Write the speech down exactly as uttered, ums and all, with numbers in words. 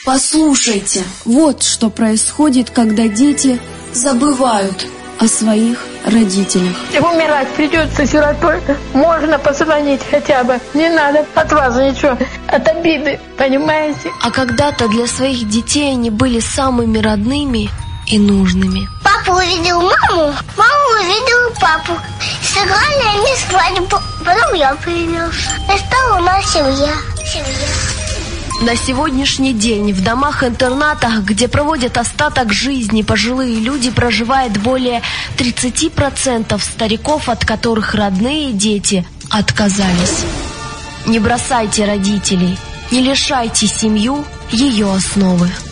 Послушайте, вот что происходит, когда дети забывают о своих родителях. Умирать придется сиротой. Можно позвонить хотя бы. Не надо от вас ничего, от обиды, понимаете? А когда-то для своих детей они были самыми родными и нужными. Папа увидел маму, мама увидела папу. Сыграли они свадьбу, потом я появился. И стала у нас семья. Семья. На сегодняшний день в домах-интернатах, где проводят остаток жизни пожилые люди, проживает более тридцать процентов стариков, от которых родные дети отказались. Не бросайте родителей, не лишайте семью ее основы.